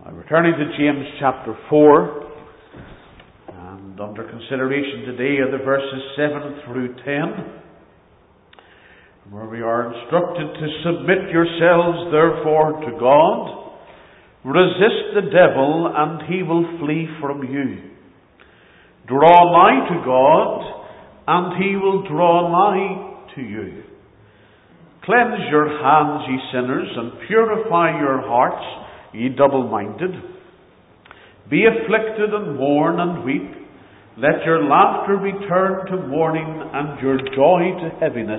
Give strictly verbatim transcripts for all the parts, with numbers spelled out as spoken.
I'm returning to James chapter four, and under consideration today are the verses seven through ten, where we are instructed to submit yourselves therefore to God, resist the devil, and he will flee from you. Draw nigh to God, and he will draw nigh to you. Cleanse your hands, ye sinners, and purify your hearts, ye double-minded. Be afflicted and mourn and weep. Let your laughter be turned to mourning and your joy to heaviness.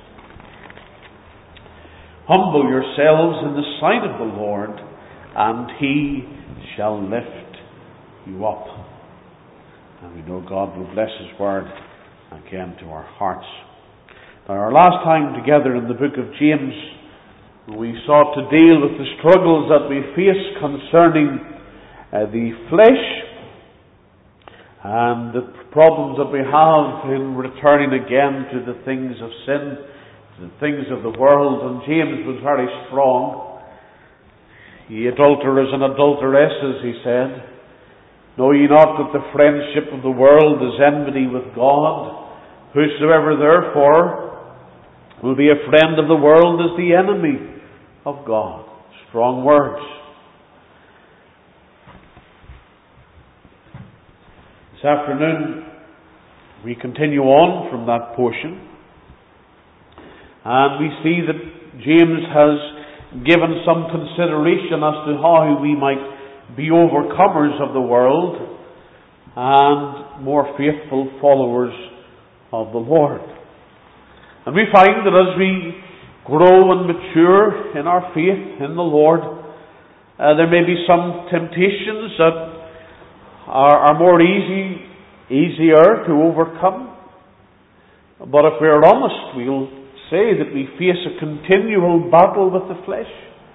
Humble yourselves in the sight of the Lord, and he shall lift you up. And we know God will bless his word again to our hearts. Now, our last time together in the book of James, we sought to deal with the struggles that we face concerning uh, the flesh and the problems that we have in returning again to the things of sin, to the things of the world. And James was very strong. Ye adulterers and adulteresses, he said, know ye not that the friendship of the world is enmity with God? Whosoever therefore will be a friend of the world is the enemy of God. Strong words. This afternoon we continue on from that portion, and we see that James has given some consideration as to how we might be overcomers of the world and more faithful followers of the Lord. And we find that as we grow and mature in our faith in the Lord, uh, there may be some temptations that are, are more easy, easier to overcome. But if we're honest, we'll say that we face a continual battle with the flesh,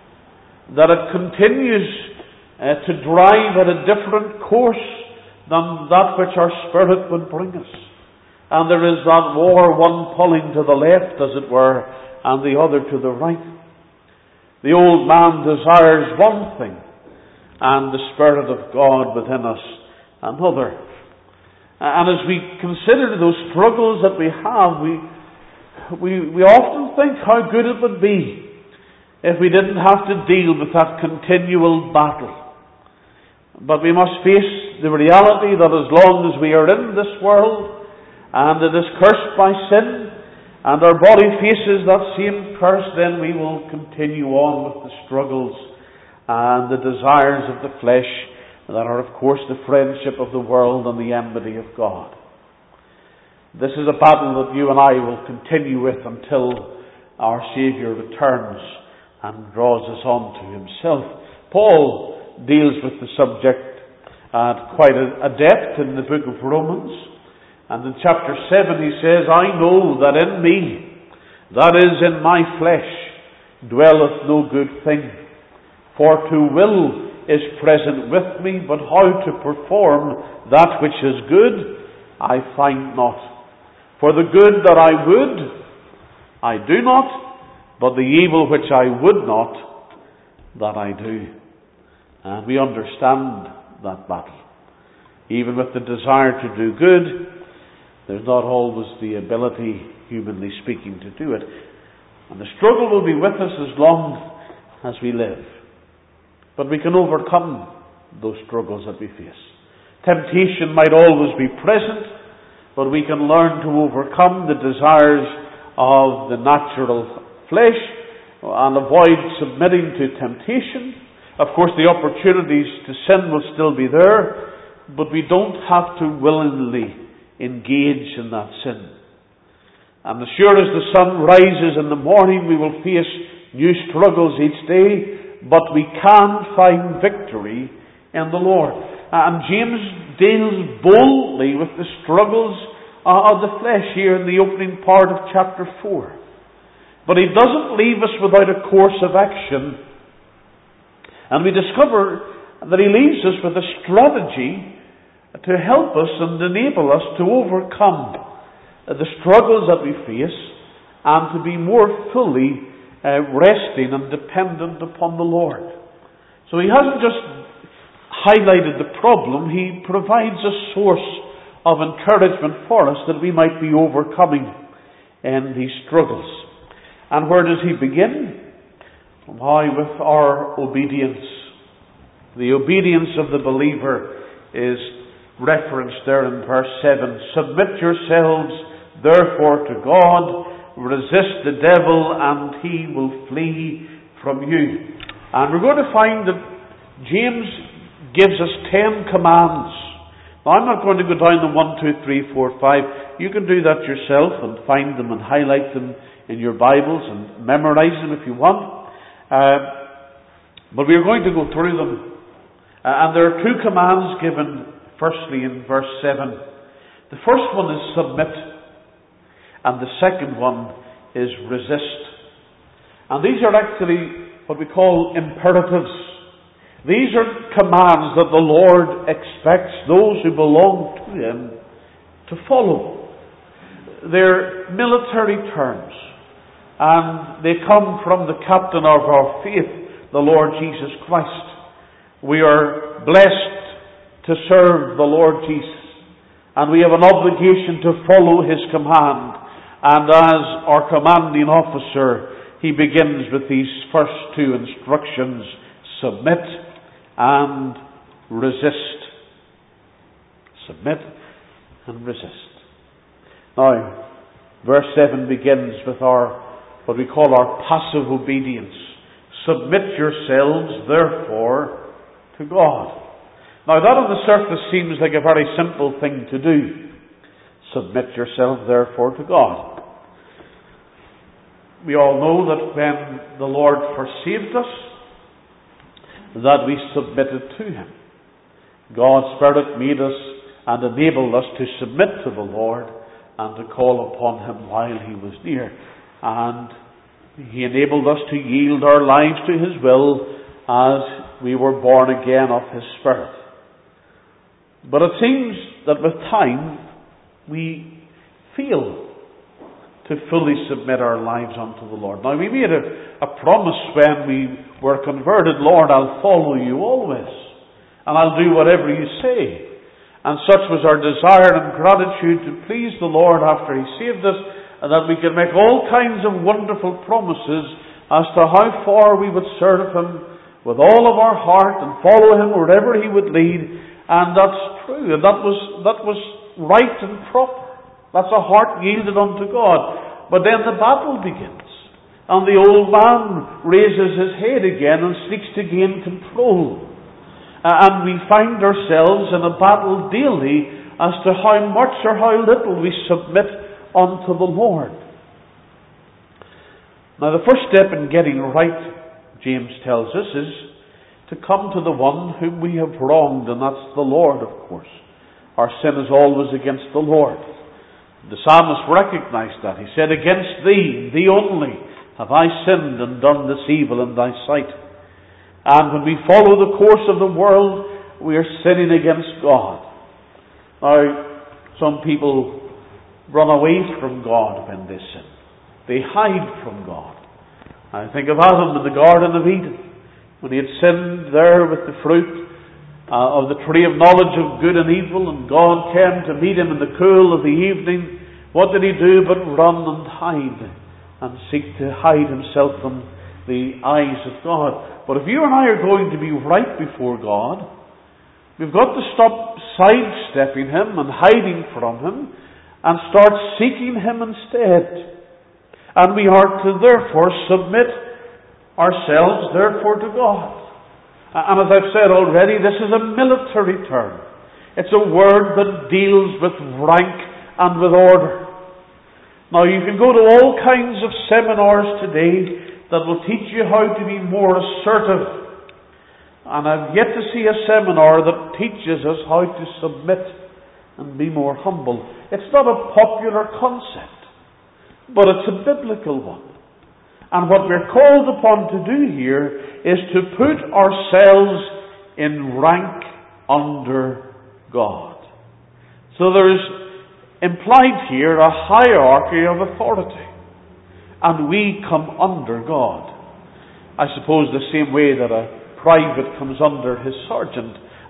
that it continues uh, to drive at a different course than that which our spirit would bring us. And there is that war, one pulling to the left, as it were, and the other to the right. The old man desires one thing, and the Spirit of God within us another. And as we consider those struggles that we have, we, we, we often think how good it would be if we didn't have to deal with that continual battle. But we must face the reality that as long as we are in this world, and it is cursed by sin, and our body faces that same curse, then we will continue on with the struggles and the desires of the flesh that are, of course, the friendship of the world and the enmity of God. This is a battle that you and I will continue with until our Saviour returns and draws us on to himself. Paul deals with the subject at quite a depth in the book of Romans. And in chapter seven he says, I know that in me, that is in my flesh, dwelleth no good thing. For to will is present with me, but how to perform that which is good, I find not. For the good that I would, I do not, but the evil which I would not, that I do. And we understand that battle. Even with the desire to do good, there's not always the ability, humanly speaking, to do it. And the struggle will be with us as long as we live. But we can overcome those struggles that we face. Temptation might always be present, but we can learn to overcome the desires of the natural flesh and avoid submitting to temptation. Of course, the opportunities to sin will still be there, but we don't have to willingly engage in that sin. And as sure as the sun rises in the morning, we will face new struggles each day, but we can find victory in the Lord. And James deals boldly with the struggles of the flesh here in the opening part of chapter four. But he doesn't leave us without a course of action. And we discover that he leaves us with a strategy to help us and enable us to overcome the struggles that we face and to be more fully uh, resting and dependent upon the Lord. So he hasn't just highlighted the problem, he provides a source of encouragement for us that we might be overcoming in these struggles. And where does he begin? Why, with our obedience. The obedience of the believer is referenced there in verse seven. Submit yourselves therefore to God, resist the devil and he will flee from you. And we're going to find that James gives us ten commands. Now, I'm not going to go down the one, two, three, four, five. You can do that yourself and find them and highlight them in your Bibles and memorize them if you want. Uh, but we're going to go through them. Uh, and there are two commands given, firstly in verse seven. The first one is submit, and the second one is resist. And these are actually what we call imperatives. These are commands that the Lord expects those who belong to Him to follow. They're military terms, and they come from the captain of our faith, the Lord Jesus Christ. We are blessed to serve the Lord Jesus, and we have an obligation to follow His command. And as our commanding officer, he begins with these first two instructions: submit and resist. Submit and resist. Now, verse seven begins with our, what we call our passive obedience. Submit yourselves, therefore, to God. Now, that on the surface seems like a very simple thing to do. Submit yourself, therefore, to God. We all know that when the Lord first saved us, that we submitted to Him. God's Spirit made us and enabled us to submit to the Lord and to call upon Him while He was near. And He enabled us to yield our lives to His will as we were born again of His Spirit. But it seems that with time we fail to fully submit our lives unto the Lord. Now, we made a, a promise when we were converted: Lord, I'll follow you always, and I'll do whatever you say. And such was our desire and gratitude to please the Lord after He saved us, and that we could make all kinds of wonderful promises as to how far we would serve Him with all of our heart and follow Him wherever He would lead. And that's true, and that was, that was right and proper. That's a heart yielded unto God. But then the battle begins, and the old man raises his head again and seeks to gain control. Uh, and we find ourselves in a battle daily as to how much or how little we submit unto the Lord. Now, the first step in getting right, James tells us, is to come to the one whom we have wronged, and that's the Lord, of course. Our sin is always against the Lord. The psalmist recognized that. He said, "Against thee, thee only, have I sinned and done this evil in thy sight." And when we follow the course of the world, we are sinning against God. Now, some people run away from God when they sin. They hide from God. I think of Adam in the Garden of Eden, when he had sinned there with the fruit Uh, of the tree of knowledge of good and evil, and God came to meet him in the cool of the evening. What did he do but run and hide, and seek to hide himself from the eyes of God? But if you and I are going to be right before God, we've got to stop sidestepping Him and hiding from Him, and start seeking Him instead. And we are to therefore submit ourselves therefore to God. And as I've said already, this is a military term. It's a word that deals with rank and with order. Now, you can go to all kinds of seminars today that will teach you how to be more assertive. And I've yet to see a seminar that teaches us how to submit and be more humble. It's not a popular concept, but it's a biblical one. And what we're called upon to do here is to put ourselves in rank under God. So there is implied here a hierarchy of authority, and we come under God. I suppose the same way that a private comes under his sergeant,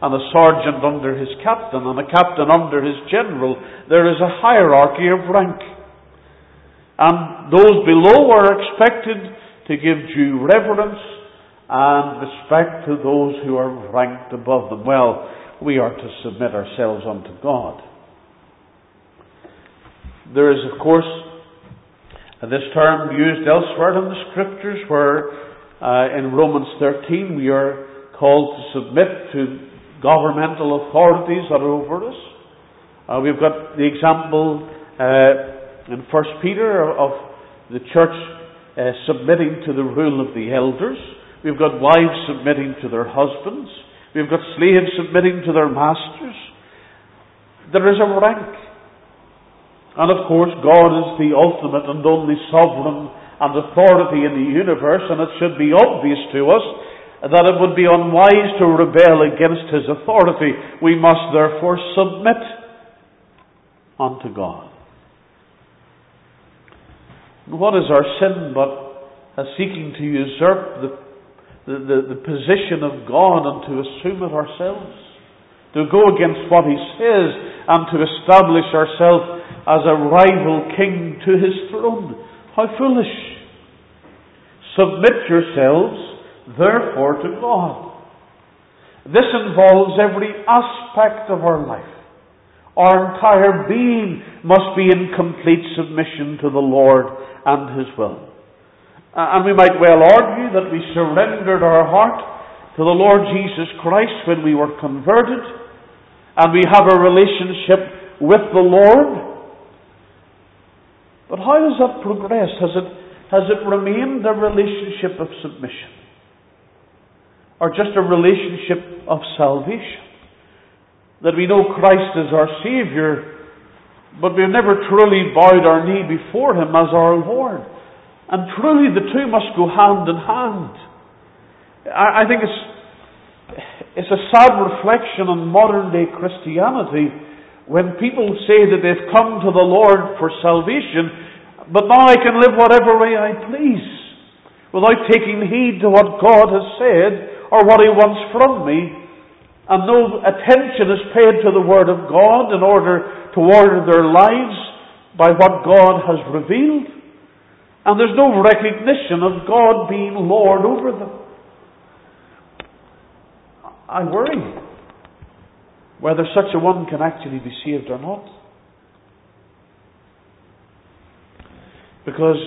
and a sergeant under his captain, and a captain under his general. There is a hierarchy of rank. And those below are expected to give due reverence and respect to those who are ranked above them. Well, we are to submit ourselves unto God. There is, of course, this term used elsewhere in the Scriptures, where uh, in Romans thirteen we are called to submit to governmental authorities that are over us. Uh, we've got the example uh, in First Peter of the church uh, submitting to the rule of the elders. We've got wives submitting to their husbands. We've got slaves submitting to their masters. There is a rank. And of course, God is the ultimate and only sovereign and authority in the universe, and it should be obvious to us that it would be unwise to rebel against His authority. We must therefore submit unto God. What is our sin but a seeking to usurp the, the, the, the position of God and to assume it ourselves? To go against what He says and to establish ourselves as a rival king to His throne. How foolish! Submit yourselves, therefore, to God. This involves every aspect of our life. Our entire being must be in complete submission to the Lord and His will. And we might well argue that we surrendered our heart to the Lord Jesus Christ when we were converted, and we have a relationship with the Lord. But how has that progressed? Has it, has it remained a relationship of submission? Or just a relationship of salvation? That we know Christ is our Saviour, but we've never truly bowed our knee before Him as our Lord. And truly the two must go hand in hand. I, I think it's, it's a sad reflection on modern day Christianity when people say that they've come to the Lord for salvation, but now I can live whatever way I please, without taking heed to what God has said or what He wants from me, and no attention is paid to the Word of God in order to order their lives by what God has revealed, and there's no recognition of God being Lord over them. I worry whether such a one can actually be saved or not. Because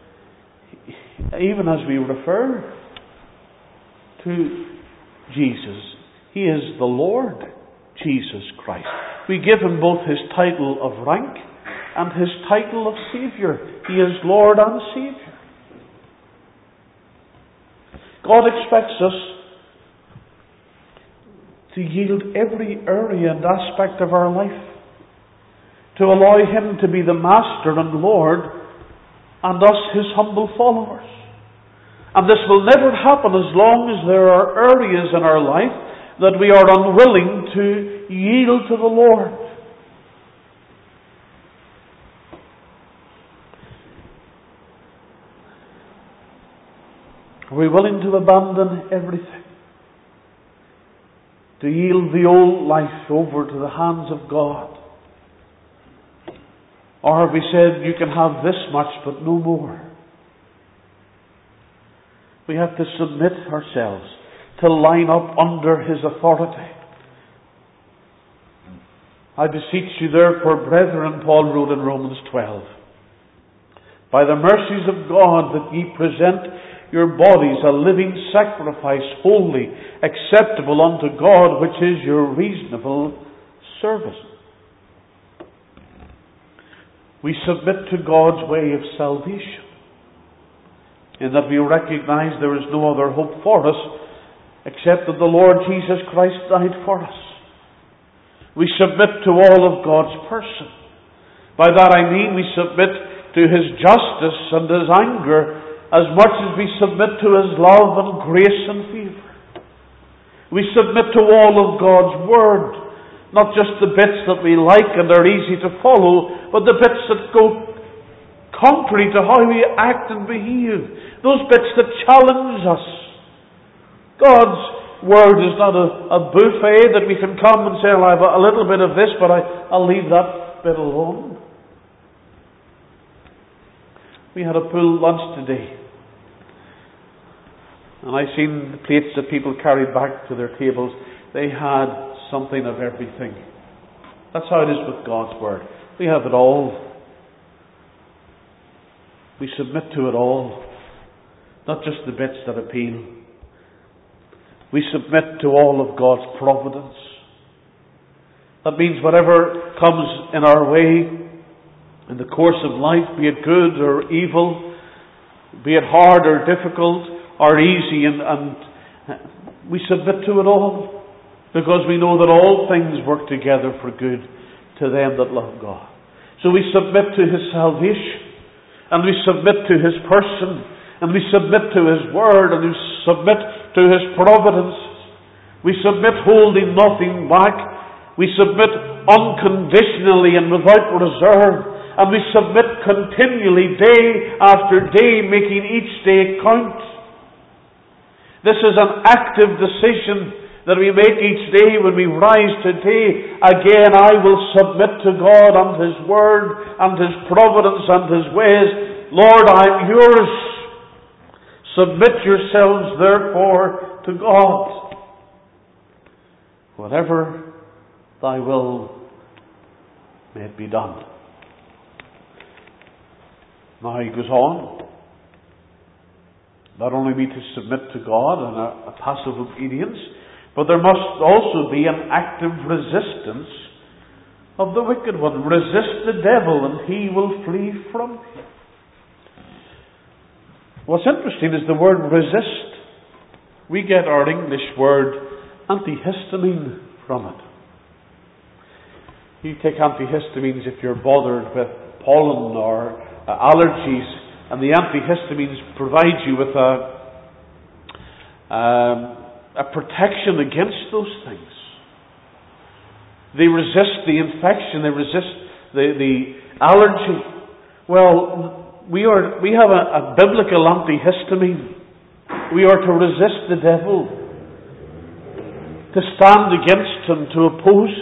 even as we refer to Jesus, He is the Lord Jesus Christ. We give Him both His title of rank and His title of Saviour. He is Lord and Saviour. God expects us to yield every area and aspect of our life, to allow Him to be the Master and Lord, and us His humble followers. And this will never happen as long as there are areas in our life that we are unwilling to yield to the Lord. Are we willing to abandon everything? To yield the old life over to the hands of God? Or have we said, you can have this much but no more? We have to submit ourselves to line up under His authority. I beseech you therefore, brethren, Paul wrote in Romans twelve, by the mercies of God, that ye present your bodies a living sacrifice, holy, acceptable unto God, which is your reasonable service. We submit to God's way of salvation, in that we recognize there is no other hope for us except that the Lord Jesus Christ died for us. We submit to all of God's person. By that I mean we submit to His justice and His anger as much as we submit to His love and grace and favour. We submit to all of God's Word, not just the bits that we like and are easy to follow, but the bits that go contrary to how we act and behave. Those bits that challenge us. God's Word is not a, a buffet that we can come and say, well, I have a little bit of this, but I, I'll leave that bit alone. We had a full lunch today. And I seen the plates that people carried back to their tables. They had something of everything. That's how it is with God's Word. We have it all. We submit to it all. Not just the bits that appeal. We submit to all of God's providence. That means whatever comes in our way in the course of life, be it good or evil, be it hard or difficult or easy, and, and we submit to it all, because we know that all things work together for good to them that love God. So we submit to His salvation, and we submit to His person, and we submit to His Word, and we submit to His providence. We submit holding nothing back. We submit unconditionally and without reserve. And we submit continually, day after day, making each day count. This is an active decision that we make each day when we rise today. Again, I will submit to God and His Word and His providence and His ways. Lord, I'm yours. Submit yourselves, therefore, to God. Whatever Thy will, may it be done. Now he goes on. Not only be to submit to God in a, a passive obedience, but there must also be an active resistance of the wicked one. Resist the devil and he will flee from you. What's interesting is the word resist. We get our English word antihistamine from it. You take antihistamines if you're bothered with pollen or uh, allergies, and the antihistamines provide you with a, um, a protection against those things. They resist the infection, they resist the, the allergy. Well, we are we have a, a biblical antihistamine. We are to resist the devil, to stand against him, to oppose.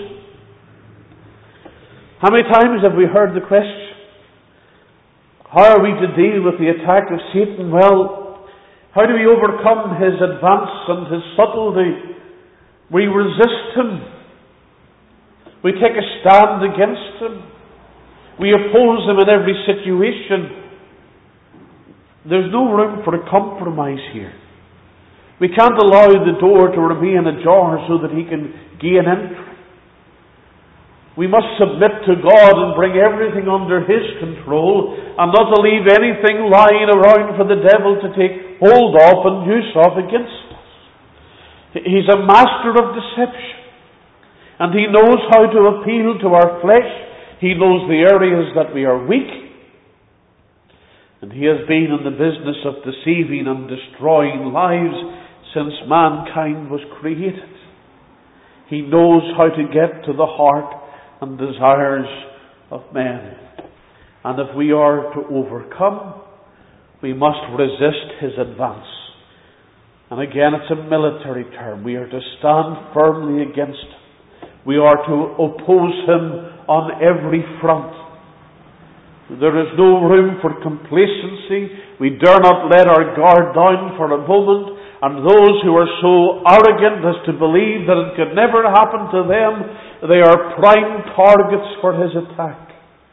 How many times have we heard the question, how are we to deal with the attack of Satan? Well, how do we overcome his advance and his subtlety? We resist him. We take a stand against him. We oppose him in every situation. There's no room for a compromise here. We can't allow the door to remain ajar so that he can gain entry. We must submit to God and bring everything under His control, and not to leave anything lying around for the devil to take hold of and use of against us. He's a master of deception, and he knows how to appeal to our flesh. He knows the areas that we are weak, and he has been in the business of deceiving and destroying lives since mankind was created. He knows how to get to the heart and desires of men. And if we are to overcome, we must resist his advance. And again, it's a military term. We are to stand firmly against him. We are to oppose him on every front. There is no room for complacency. We dare not let our guard down for a moment. And those who are so arrogant as to believe that it could never happen to them, they are prime targets for his attack.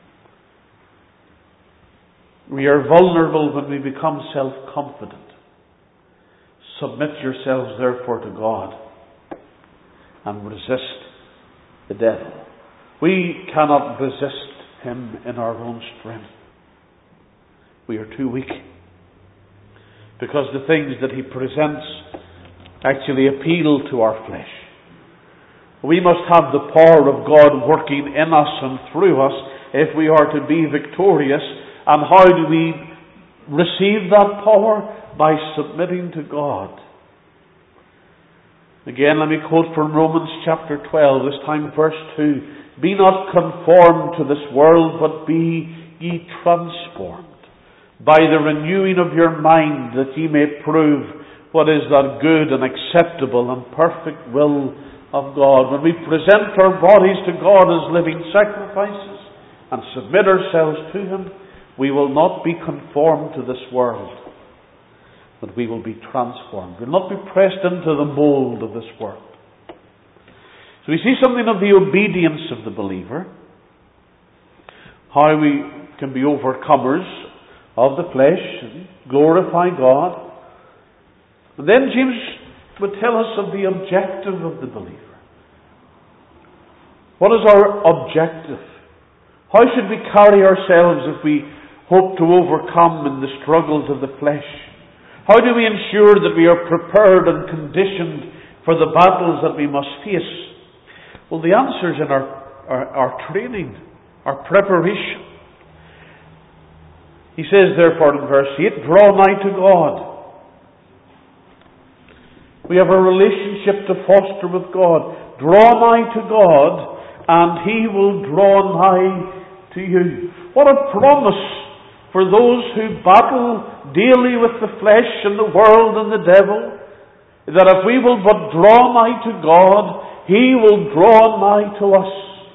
We are vulnerable when we become self-confident. Submit yourselves therefore to God and resist the devil. We cannot resist him in our own strength. We are too weak. Because the things that he presents actually appeal to our flesh. We must have the power of God working in us and through us if we are to be victorious. And how do we receive that power? By submitting to God. Again, let me quote from Romans chapter twelve, this time verse two. Be not conformed to this world, but be ye transformed by the renewing of your mind, that ye may prove what is that good and acceptable and perfect will of God. When we present our bodies to God as living sacrifices and submit ourselves to Him, we will not be conformed to this world, but we will be transformed. We will not be pressed into the mold of this world. So we see something of the obedience of the believer, how we can be overcomers of the flesh and glorify God. And then James would tell us of the objective of the believer. What is our objective? How should we carry ourselves if we hope to overcome in the struggles of the flesh? How do we ensure that we are prepared and conditioned for the battles that we must face? Well, the answer is in our, our, our training, our preparation. He says, therefore, in verse eight, draw nigh to God. We have a relationship to foster with God. Draw nigh to God, and He will draw nigh to you. What a promise for those who battle daily with the flesh and the world and the devil, that if we will but draw nigh to God, He will draw nigh to us.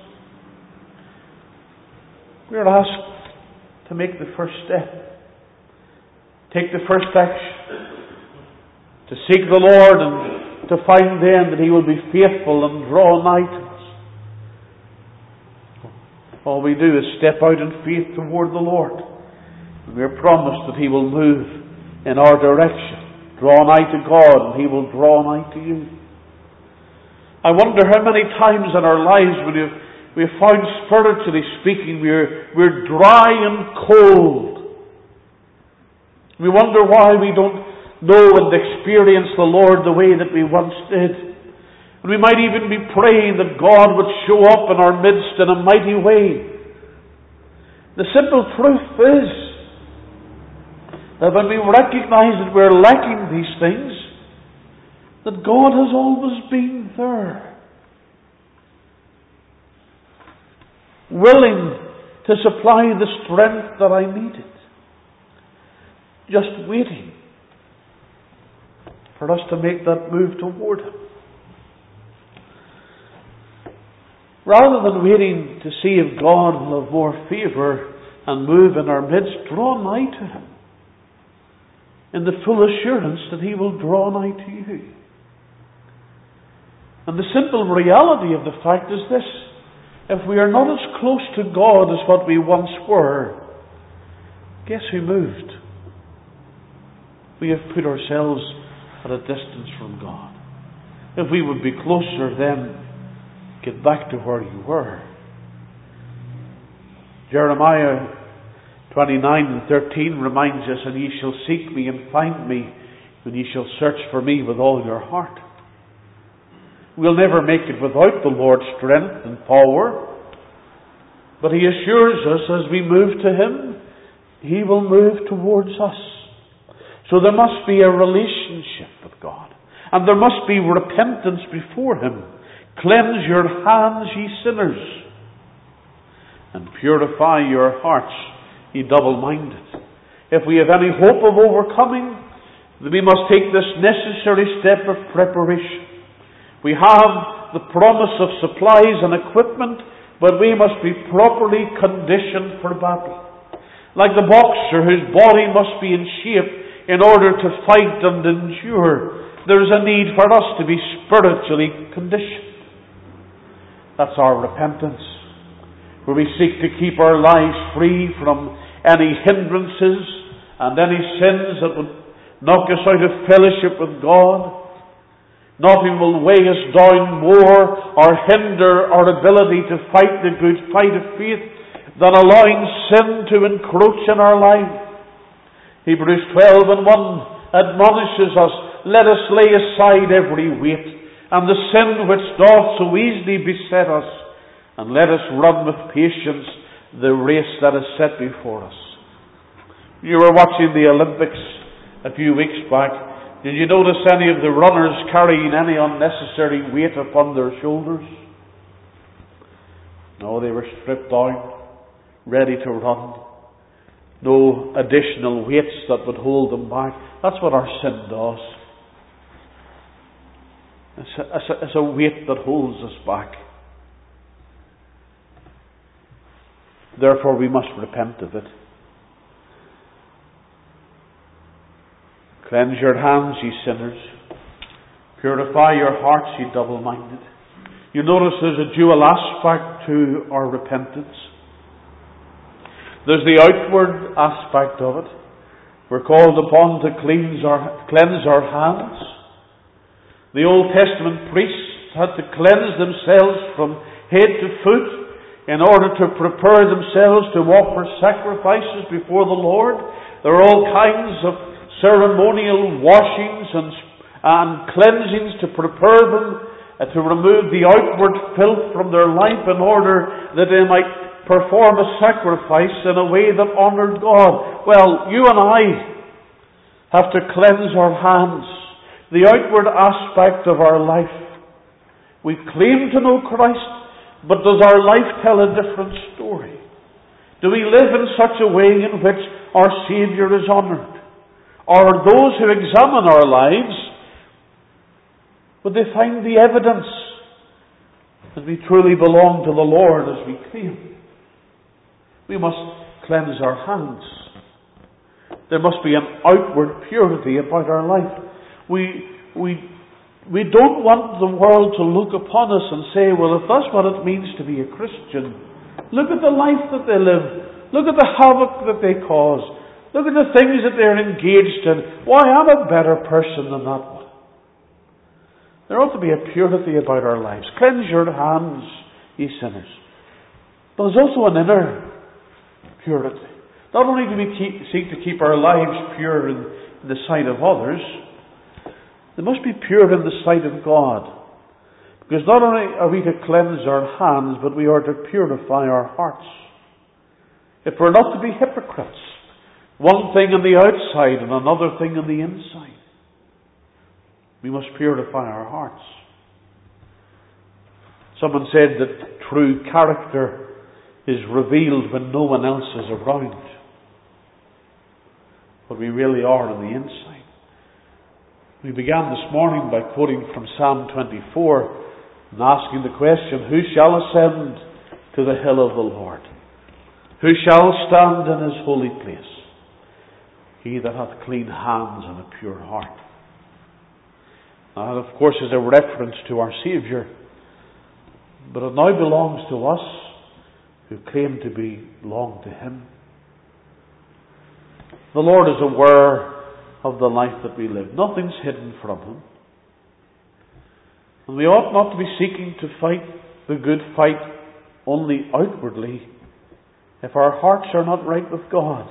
We are asked to make the first step. Take the first action. To seek the Lord and to find then that He will be faithful and draw nigh to us. All we do is step out in faith toward the Lord. And we are promised that He will move in our direction. Draw nigh to God and He will draw nigh to you. I wonder how many times in our lives when we've, we've found, spiritually speaking, we're, we're dry and cold. We wonder why we don't know and experience the Lord the way that we once did. And we might even be praying that God would show up in our midst in a mighty way. The simple truth is that when we recognize that we're lacking these things, that God has always been there, willing to supply the strength that I needed, just waiting for us to make that move toward Him. Rather than waiting to see if God will have more favour and move in our midst, draw nigh to Him in the full assurance that He will draw nigh to you. And the simple reality of the fact is this: if we are not as close to God as what we once were, guess who moved? We have put ourselves at a distance from God. If we would be closer, then get back to where you were. Jeremiah twenty-nine and thirteen reminds us, and ye shall seek me and find me when ye shall search for me with all your heart. We'll never make it without the Lord's strength and power, but He assures us as we move to Him, He will move towards us. So there must be a relationship with God. And there must be repentance before Him. Cleanse your hands, ye sinners, and purify your hearts, ye double-minded. If we have any hope of overcoming, then we must take this necessary step of preparation. We have the promise of supplies and equipment, but we must be properly conditioned for battle. Like the boxer whose body must be in shape in order to fight and endure, there is a need for us to be spiritually conditioned. That's our repentance, where we seek to keep our lives free from any hindrances and any sins that would knock us out of fellowship with God. Nothing will weigh us down more or hinder our ability to fight the good fight of faith than allowing sin to encroach in our life. Hebrews twelve and one admonishes us, let us lay aside every weight and the sin which doth so easily beset us, and let us run with patience the race that is set before us. You were watching the Olympics a few weeks back. Did you notice any of the runners carrying any unnecessary weight upon their shoulders? No, they were stripped down, ready to run. No additional weights that would hold them back. That's what our sin does. It's a, it's a, it's a weight that holds us back. Therefore we must repent of it. Cleanse your hands, ye sinners. Purify your hearts, ye double-minded. You notice there's a dual aspect to our repentance. There's the outward aspect of it. We're called upon to cleanse our, cleanse our hands. The Old Testament priests had to cleanse themselves from head to foot in order to prepare themselves to offer sacrifices before the Lord. There are all kinds of ceremonial washings and, and cleansings to prepare them, uh, to remove the outward filth from their life in order that they might perform a sacrifice in a way that honoured God. Well, you and I have to cleanse our hands, the outward aspect of our life. We claim to know Christ, but does our life tell a different story? Do we live in such a way in which our Saviour is honoured? Or those who examine our lives, would they find the evidence that we truly belong to the Lord as we claim? We must cleanse our hands. There must be an outward purity about our life. We, we, we don't want the world to look upon us and say, well, if that's what it means to be a Christian, look at the life that they live. Look at the havoc that they cause. Look at the things that they're engaged in. Why, I'm a better person than that one. There ought to be a purity about our lives. Cleanse your hands, ye sinners. But there's also an inner purity. Not only do we keep, seek to keep our lives pure in, in the sight of others, they must be pure in the sight of God. Because not only are we to cleanse our hands, but we are to purify our hearts. If we're not to be hypocrites, one thing on the outside and another thing on the inside, we must purify our hearts. Someone said that true character is revealed when no one else is around. But we really are on the inside. We began this morning by quoting from Psalm twenty-four and asking the question, who shall ascend to the hill of the Lord? Who shall stand in his holy place? He that hath clean hands and a pure heart. Now, that, of course, is a reference to our Saviour. But it now belongs to us who claim to belong to Him. The Lord is aware of the life that we live. Nothing's hidden from Him. And we ought not to be seeking to fight the good fight only outwardly if our hearts are not right with God.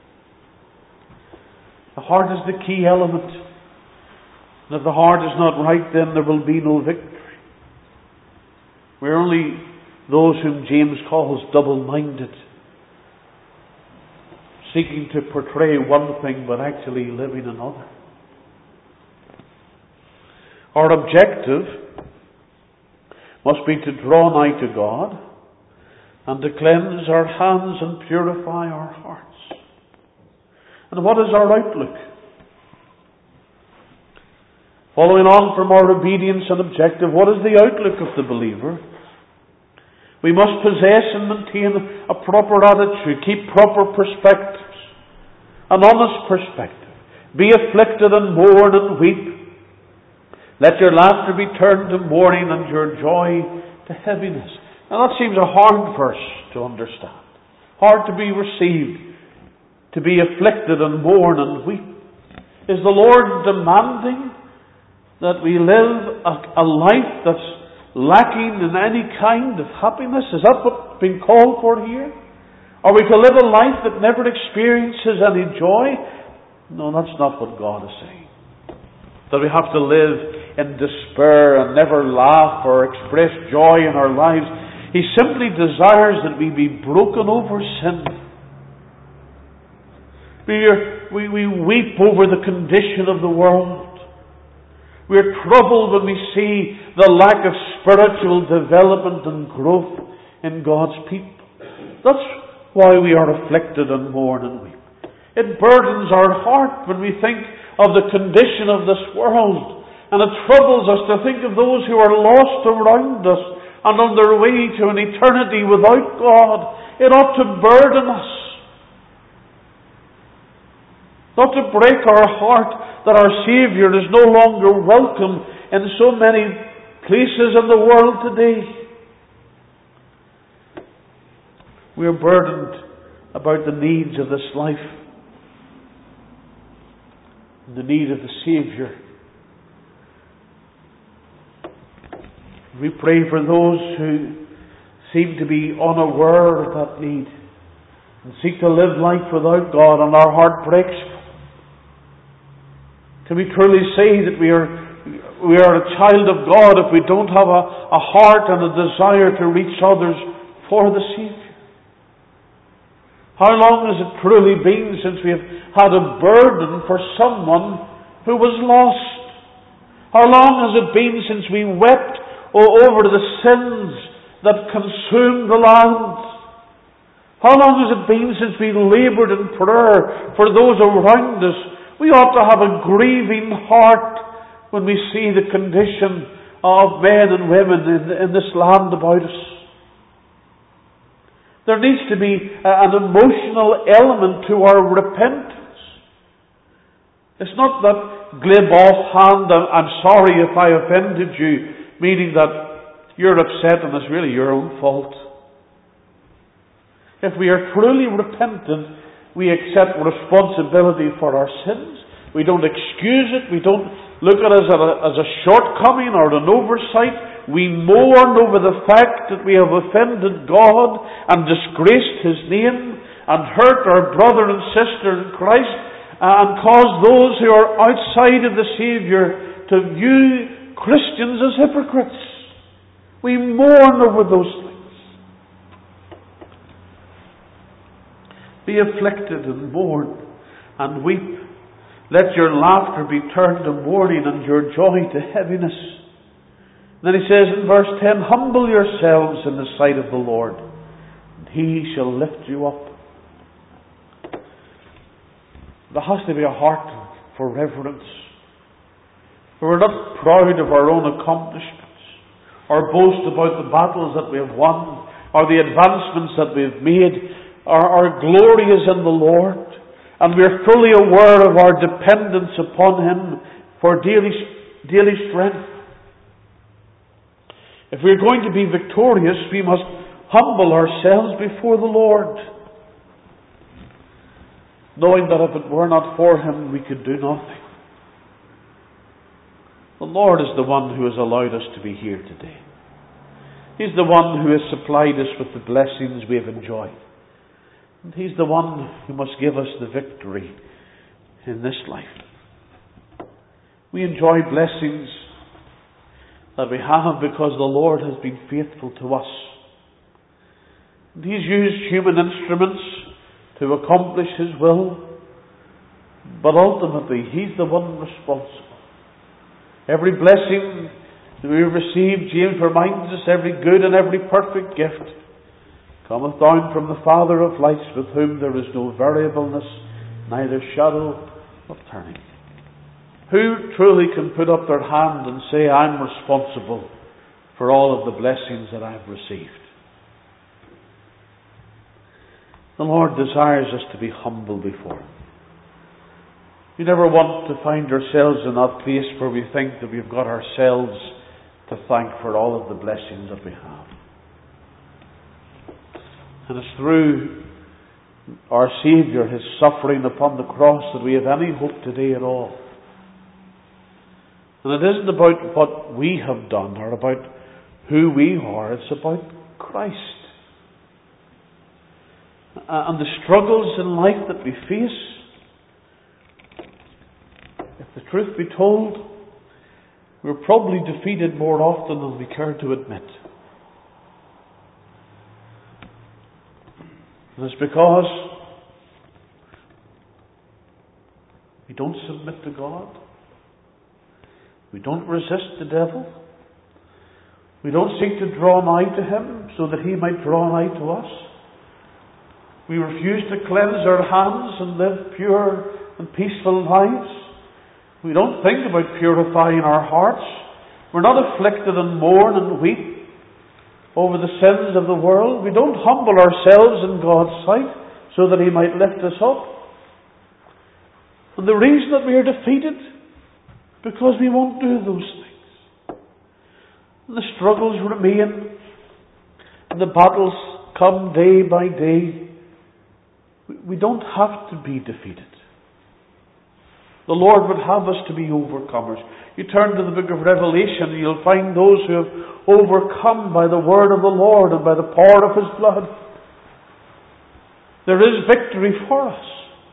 The heart is the key element. And if the heart is not right, then there will be no victory. We're only those whom James calls double-minded, seeking to portray one thing but actually living another. Our objective must be to draw nigh to God and to cleanse our hands and purify our hearts. And what is our outlook? Following on from our obedience and objective, what is the outlook of the believer? We must possess and maintain a proper attitude, keep proper perspectives, an honest perspective. Be afflicted and mourn and weep. Let your laughter be turned to mourning and your joy to heaviness. Now that seems a hard verse to understand, hard to be received. To be afflicted and mourn and weep. Is the Lord demanding that we live a, a life that's lacking in any kind of happiness? Is that what's being called for here? Are we to live a life that never experiences any joy? No, that's not what God is saying. That we have to live in despair and never laugh or express joy in our lives. He simply desires that we be broken over sin. We, are, we, we weep over the condition of the world. We are troubled when we see the lack of spiritual development and growth in God's people. That's why we are afflicted and mourn and weep. It burdens our heart when we think of the condition of this world. And it troubles us to think of those who are lost around us and on their way to an eternity without God. It ought to burden us. It ought to break our heart that our Saviour is no longer welcome in so many places in the world today. We are burdened about the needs of this life, the need of the Saviour. We pray for those who seem to be unaware of that need and seek to live life without God, and our heart breaks. Can we truly say that we are we are a child of God if we don't have a, a heart and a desire to reach others for the Saviour? How long has it truly been since we have had a burden for someone who was lost? How long has it been since we wept over the sins that consumed the land? How long has it been since we laboured in prayer for those around us? We ought to have a grieving heart when we see the condition of men and women in, in this land about us. There needs to be an emotional element to our repentance. It's not that glib offhand, I'm sorry if I offended you, meaning that you're upset and it's really your own fault. If we are truly repentant, we accept responsibility for our sins. We don't excuse it. We don't look at it as a, as a shortcoming or an oversight. We mourn over the fact that we have offended God and disgraced His name and hurt our brother and sister in Christ and caused those who are outside of the Saviour to view Christians as hypocrites. We mourn over those things. Be afflicted and mourn and weep. Let your laughter be turned to mourning and your joy to heaviness. Then he says in verse ten, humble yourselves in the sight of the Lord, and He shall lift you up. There has to be a heart for reverence. We're not proud of our own accomplishments, or boast about the battles that we have won, or the advancements that we have made. Our, our glory is in the Lord, and we are fully aware of our dependence upon Him for daily, daily strength. If we're going to be victorious, we must humble ourselves before the Lord, knowing that if it were not for Him, we could do nothing. The Lord is the one who has allowed us to be here today. He's the one who has supplied us with the blessings we have enjoyed. And He's the one who must give us the victory in this life. We enjoy blessings that we have because the Lord has been faithful to us. And He's used human instruments to accomplish His will, but ultimately He's the one responsible. Every blessing that we receive, James reminds us, every good and every perfect gift cometh down from the Father of lights, with whom there is no variableness, neither shadow of turning. Who truly can put up their hand and say, I'm responsible for all of the blessings that I have received? The Lord desires us to be humble before Him. We never want to find ourselves in that place where we think that we've got ourselves to thank for all of the blessings that we have. And it's through our Saviour, His suffering upon the cross, that we have any hope today at all. And it isn't about what we have done or about who we are. It's about Christ. And the struggles in life that we face, if the truth be told, we're probably defeated more often than we care to admit. And it's because we don't submit to God. We don't resist the devil. We don't seek to draw nigh to Him so that He might draw nigh to us. We refuse to cleanse our hands and live pure and peaceful lives. We don't think about purifying our hearts. We're not afflicted and mourn and weep over the sins of the world. We don't humble ourselves in God's sight so that He might lift us up. And the reason that we are defeated, because we won't do those things. And the struggles remain, and the battles come day by day. We don't have to be defeated. The Lord would have us to be overcomers. You turn to the book of Revelation and you'll find those who have overcome by the word of the Lord and by the power of His blood. There is victory for us.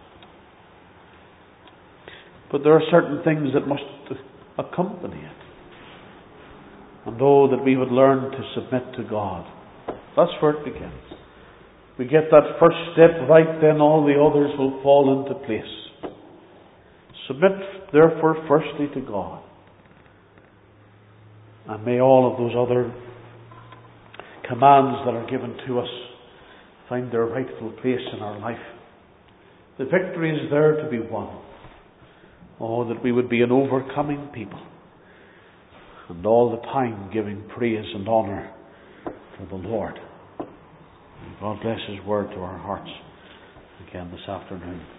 But there are certain things that must accompany it. And oh, that we would learn to submit to God. That's where it begins. We get that first step right, then all the others will fall into place. Submit, therefore, firstly to God. And may all of those other commands that are given to us find their rightful place in our life. The victory is there to be won. Oh, that we would be an overcoming people. And all the time giving praise and honour to the Lord. And God bless His word to our hearts again this afternoon.